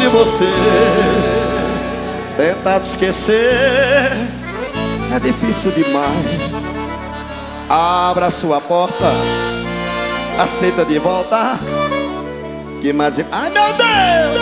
de você. Tentar te esquecer é difícil demais. Abra sua porta, aceita de volta. Que mais... Ai, meu Deus!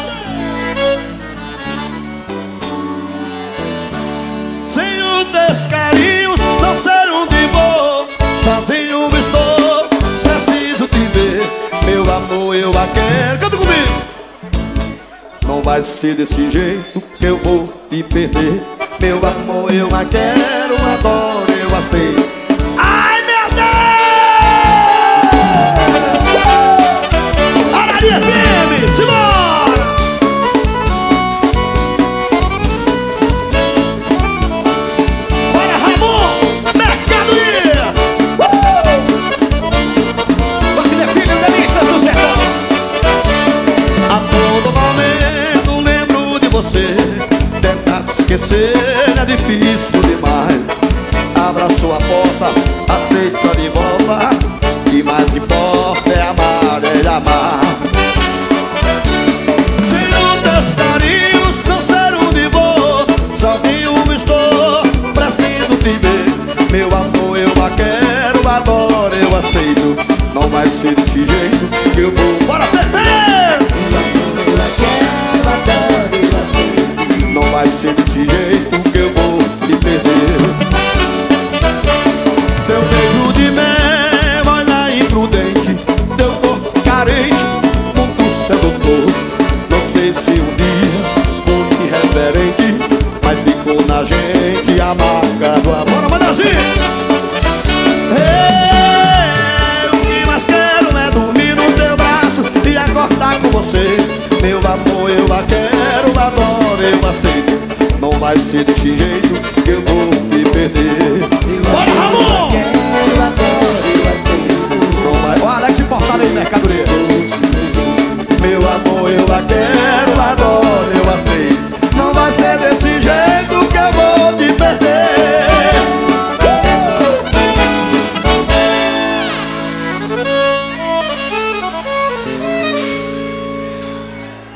Sem os teus carinhos, não ser um de boa. Sozinho estou, preciso te ver. Meu amor, eu a quero. Canta comigo! Não vai ser desse jeito que eu vou te perder. Meu amor, eu a quero, adoro, eu aceito. Ai, meu Deus! Araria FM, simbora! Bora, Ramon, mercadoria! Wagner Filho, delícias do sertão. A todo momento lembro de você. Tentar te esquecer é difícil demais. Abra sua porta, aceita de volta. O que mais importa é amar, é amar. Sem os teus carinhos, não ser um de boa. Sozinho estou, preciso te ver. Meu amor, eu a quero, adoro, eu aceito. Não vai ser desse jeito que eu vou. Bora, Pepe! Eu a quero, adoro, eu aceito. Não vai ser desse jeito que eu vou te perder. Teu beijo de mel, olha imprudente. Teu corpo carente, muito sedutor. Não sei se um dia foi irreverente, mas ficou na gente a marca do amor. Manda assim! O que mais quero é dormir no teu braço e acordar com você. Meu amor, eu a quero, adoro, eu aceito. Não vai ser desse jeito que eu vou me perder. Bora, Ramon! Eu adoro, eu aceito. Não vai... Ó, Alex Portal aí, mercadoria. Meu amor, eu a quero.